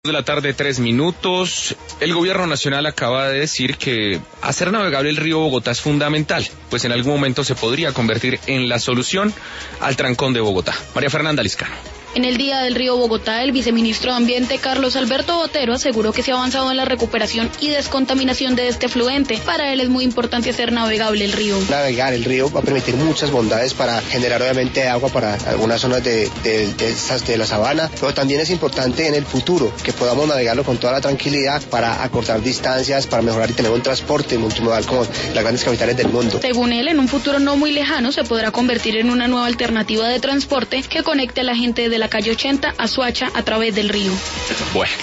De la tarde, 3 minutos. El gobierno nacional acaba de decir que hacer navegable el río Bogotá es fundamental, pues en algún momento se podría convertir en la solución al trancón de Bogotá. María Fernanda Liscano. En el Día del Río Bogotá, el viceministro de Ambiente, Carlos Alberto Botero, aseguró que se ha avanzado en la recuperación y descontaminación de este afluente. Para él es muy importante hacer navegable el río. Navegar el río va a permitir muchas bondades para generar obviamente agua para algunas zonas de la sabana, pero también es importante en el futuro que podamos navegarlo con toda la tranquilidad para acortar distancias, para mejorar y tener un transporte multimodal como las grandes capitales del mundo. Según él, en un futuro no muy lejano se podrá convertir en una nueva alternativa de transporte que conecte a la gente de la calle 80 a Soacha a través del río. Bueno.